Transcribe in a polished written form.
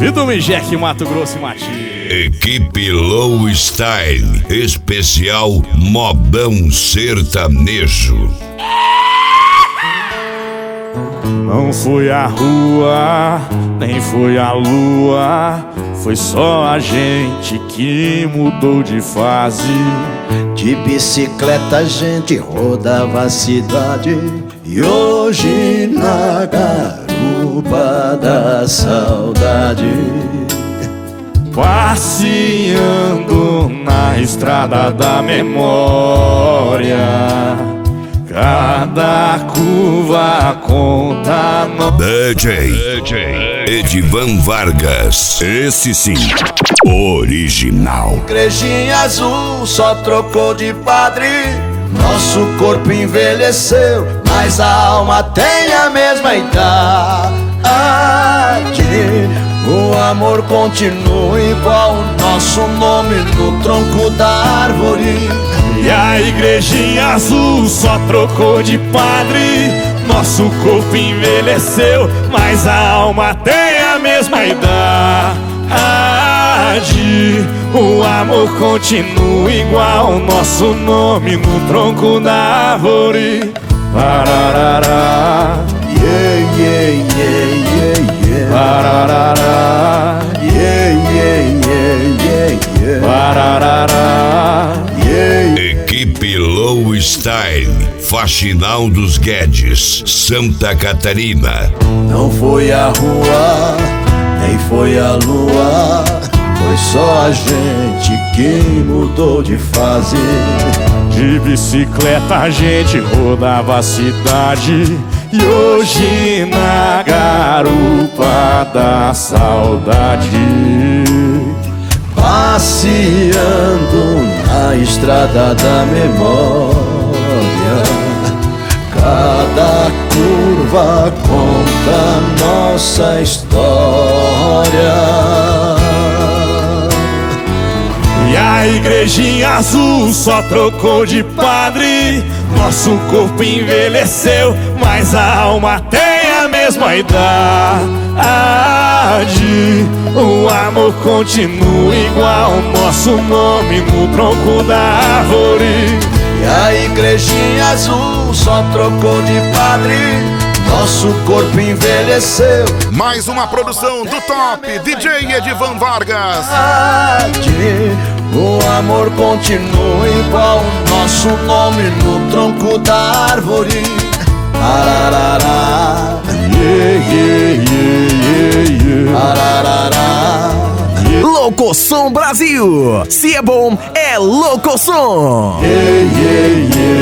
Vitor Jack, Mato Grosso e Matias. Equipe Low Style, especial Modão Sertanejo. Não foi a rua, nem foi a lua, foi só a gente que mudou de fase. De bicicleta a gente rodava a cidade, e hoje na garupa da saudade, passeando na estrada da memória, cada curva conta DJ Edivan Vargas, esse sim, original. Igrejinha azul só trocou de padre, nosso corpo envelheceu, mas a alma tem a mesma idade. O amor continua igual, o nosso nome no tronco da árvore. E a igrejinha azul só trocou de padre, nosso corpo envelheceu, mas a alma tem a mesma idade. O amor continua igual, nosso nome no tronco da árvore. Pararará, Yeah, yeah, yeah, yeah, yeah. pararará, Yeah, yeah, yeah, yeah, yeah. pararará. Yeah. Equipe Low Style, Faxinal dos Guedes, Santa Catarina. Não foi a rua, nem foi a lua, foi só a gente que mudou de fase. De bicicleta a gente rodava a cidade, e hoje na garupa da saudade, Passeando na estrada da memória, cada curva conta nossa história. e a igrejinha azul só trocou de padre, nosso corpo envelheceu, mas a alma tem a mesma idade. O amor continua igual, nosso nome no tronco da árvore. E a igrejinha azul só trocou de padre, nosso corpo envelheceu. Mais uma produção do top DJ Edivan Vargas. O amor continua igual, nosso nome no tronco da árvore. Ararará, Yeah, yeah, yeah, yeah, ararará. Loucosom Brasil, se é bom, é Loucosom. Yeah, yeah, yeah.